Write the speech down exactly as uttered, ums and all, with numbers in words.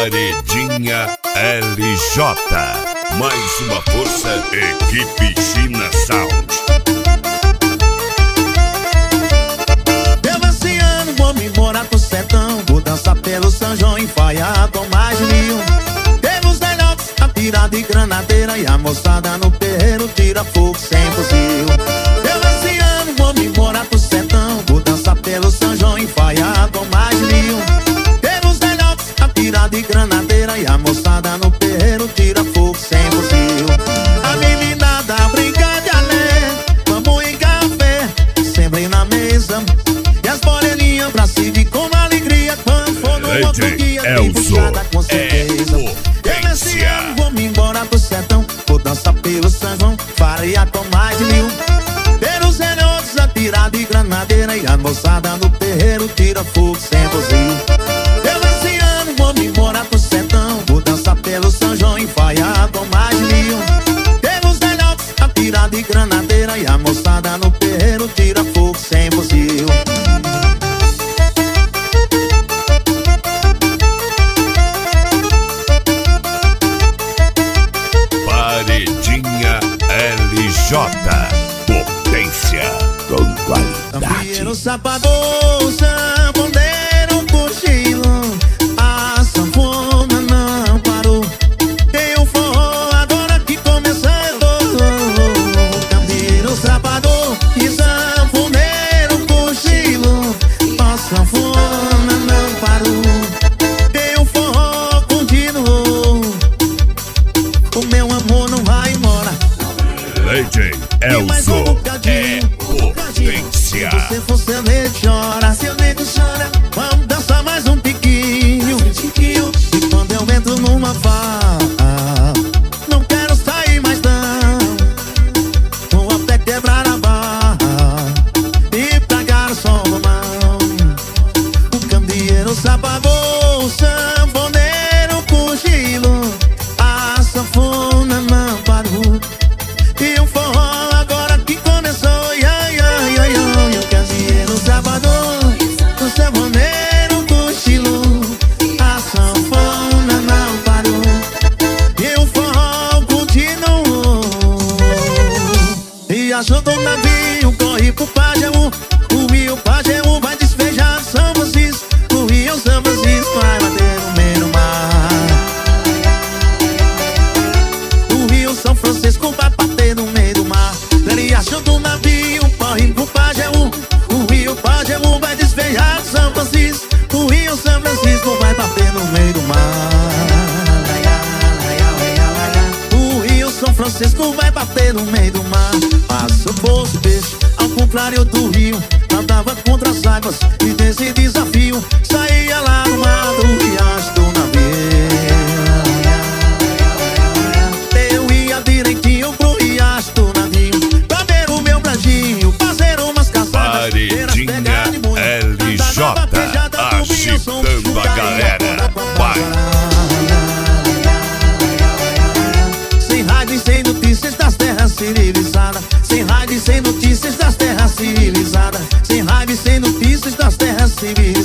Paredinha L J. Mais uma força, equipe China Sound. Eu esse ano vou me embora pro sertão, vou dançar pelo São João enfaiado com mais de mil. Temos velhotes atirados de granadeira e a moçada no terreiro tira fogo sem fuzil. Eu esse ano vou me embora pro sertão, vou dançar pelo São João enfaiado com mais de mil. Temos velhotes atirados de granadeira e a moçada no terreiro tira fogo sem fuzil. A meninada brinca de alé, vamos em café, sempre na mesa. E as moreninhas pra se vir com alegria, quando for no outro dia tem puxada com certeza. Eu esse ano vou me embora pro sertão, vou dançar pelo São João, faria com mais de mil. Pelos velhotes atirados de granadeira e a moçada no terreiro tira fogo sem fuzil. Eu esse ano vou me embora pro sertão, vou dançar pelo São João enfaiado com mais de mil. Pelos velhotes atirados de granadeira e a moçada no terreiro tira fogo sem fuzil. Paredinha L J. Potência com qualidade. No sapador, sanfoneiro, cochilo, a sanfona não parou. Tem um forró agora que começou. Campeiro, sapador e sanfoneiro, cochilo, a sanfona não parou. Tem um forró contínuo, o meu amor não vai embora. D J Elzo é potência. Se você for seu nego chora, seu nego chora, vamos dançar mais um piquinho. E quando eu entro numa farra, não quero sair mais não. Vou até quebrar a barra e pagar só uma mão. O candeeiro sapavou, o sanfoneiro cochilo, a sanfona não parou. E o forró agora que começou, ai, ai, ai, ai. O candeeiro sabador, o sanfoneiro cochilo, a sanfona não parou. E o forró continuou. E achou um navio, corre pro Pajeú. O rio Pajeú vai despejar São Francisco. O rio São Francisco vai bater no meio do mar. O rio São Francisco vai bater no meio do mar. Ele achou do navio, corre pro Pajeú. O rio Pajeú vai despejar São Francisco. O rio São Francisco vai bater no meio do mar. O rio São Francisco vai bater no meio do mar. Mas se eu fosse peixe, ao contrário do rio, nadava contra as águas e desse desafio saía lá no mar do riacho do navio. Eu ia direitinho pro riacho do navio pra ver o meu bradinho, fazer umas caçadas. Paredinha L J agitando a galera. Vai. Sem rádio e sem notícias das terras civilizadas. Sem rádio e sem notícias das terras civilizadas. Sem rádio e sem notícias das terras civilizadas.